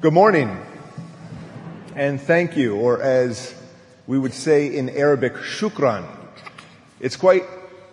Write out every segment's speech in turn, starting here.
Good morning, and thank you, or as we would say in Arabic, shukran. It's quite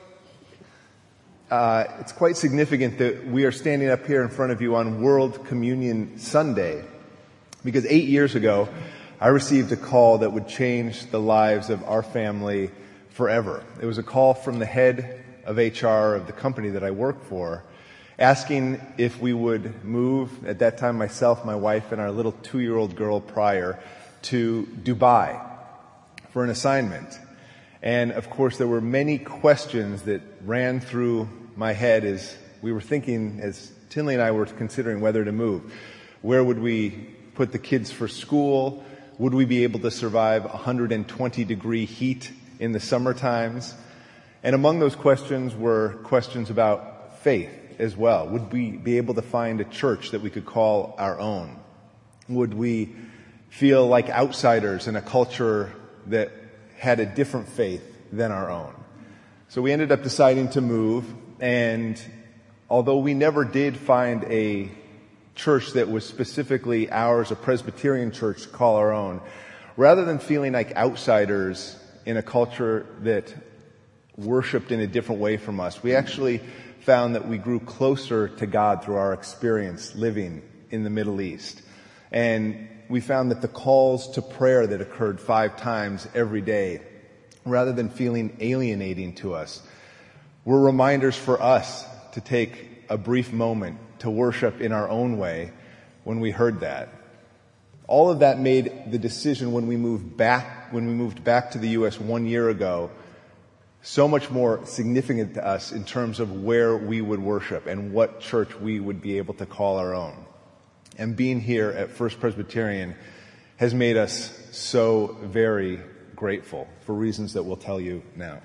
significant that we are standing up here in front of you on World Communion Sunday, because 8 years ago, I received a call that would change the lives of our family forever. It was a call from the head of HR of the company that I work for, asking if we would move, at that time myself, my wife, and our little 2-year-old girl Prior, to Dubai for an assignment. And of course there were many questions that ran through my head as we were thinking, as Tinley and I were considering whether to move. Where would we put the kids for school? Would we be able to survive 120-degree heat in the summer times? And among those questions were questions about faith as well. Would we be able to find a church that we could call our own? Would we feel like outsiders in a culture that had a different faith than our own? So we ended up deciding to move, and although we never did find a church that was specifically ours, a Presbyterian church to call our own, rather than feeling like outsiders in a culture that worshiped in a different way from us, we actually found that we grew closer to God through our experience living in the Middle East. And we found that the calls to prayer that occurred 5 times every day, rather than feeling alienating to us, were reminders for us to take a brief moment to worship in our own way when we heard that. All of that made the decision when we moved back to the U.S. 1 year ago so much more significant to us in terms of where we would worship and what church we would be able to call our own. And being here at First Presbyterian has made us so very grateful for reasons that we'll tell you now.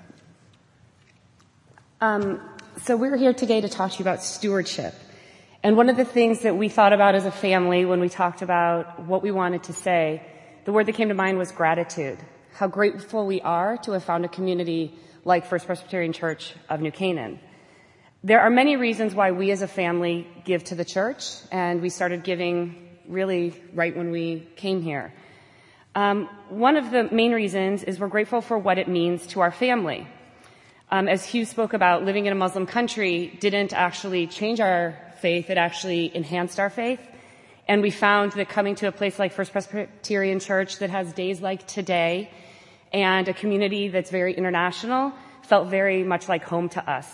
So we're here today to talk to you about stewardship. And one of the things that we thought about as a family when we talked about what we wanted to say, the word that came to mind was gratitude. How grateful we are to have found a community like First Presbyterian Church of New Canaan. There are many reasons why we as a family give to the church, and we started giving really right when we came here. One of the main reasons is we're grateful for what it means to our family. As Hugh spoke about, living in a Muslim country didn't actually change our faith, it actually enhanced our faith. And we found that coming to a place like First Presbyterian Church that has days like today and a community that's very international felt very much like home to us.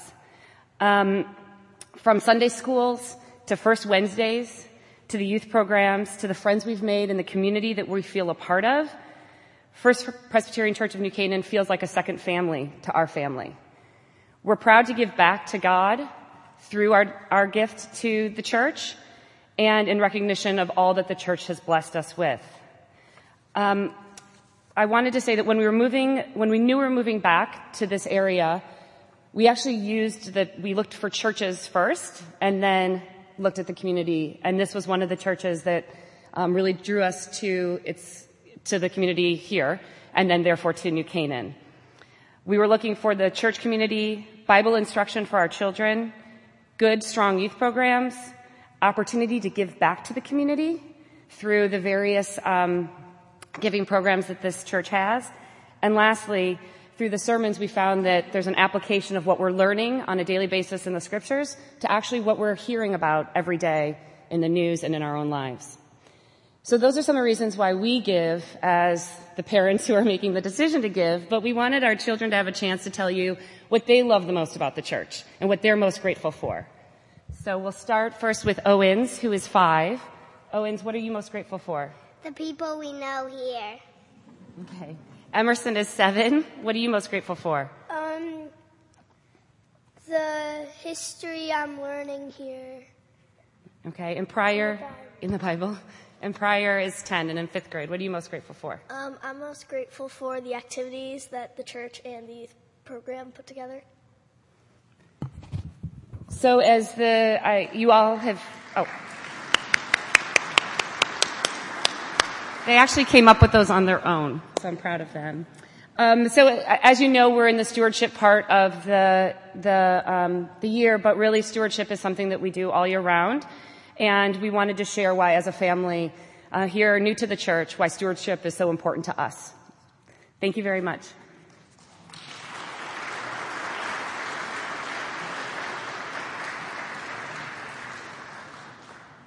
From Sunday schools to First Wednesdays to the youth programs to the friends we've made in the community that we feel a part of, First Presbyterian Church of New Canaan feels like a second family to our family. We're proud to give back to God through our gift to the church and in recognition of all that the church has blessed us with. I wanted to say that when we knew we were moving back to this area, we actually we looked for churches first and then looked at the community. And this was one of the churches that really drew us to the community here and then therefore to New Canaan. We were looking for the church community, Bible instruction for our children, good, strong youth programs, opportunity to give back to the community through the various giving programs that this church has. And lastly, through the sermons, we found that there's an application of what we're learning on a daily basis in the scriptures to actually what we're hearing about every day in the news and in our own lives. So those are some of the reasons why we give as the parents who are making the decision to give, but we wanted our children to have a chance to tell you what they love the most about the church and what they're most grateful for. So we'll start first with Owens, who is 5. Owens, what are you most grateful for? The people we know here. Okay. Emerson is 7. What are you most grateful for? The history I'm learning here. Okay. And Prior, in the Bible. And Prior is 10 and in 5th grade. What are you most grateful for? I'm most grateful for the activities that the church and the youth program put together. So as you all have, they actually came up with those on their own, so I'm proud of them. So as you know, we're in the stewardship part of the year, but really stewardship is something that we do all year round. And we wanted to share why, as a family, here new to the church why stewardship is so important to us. Thank you very much.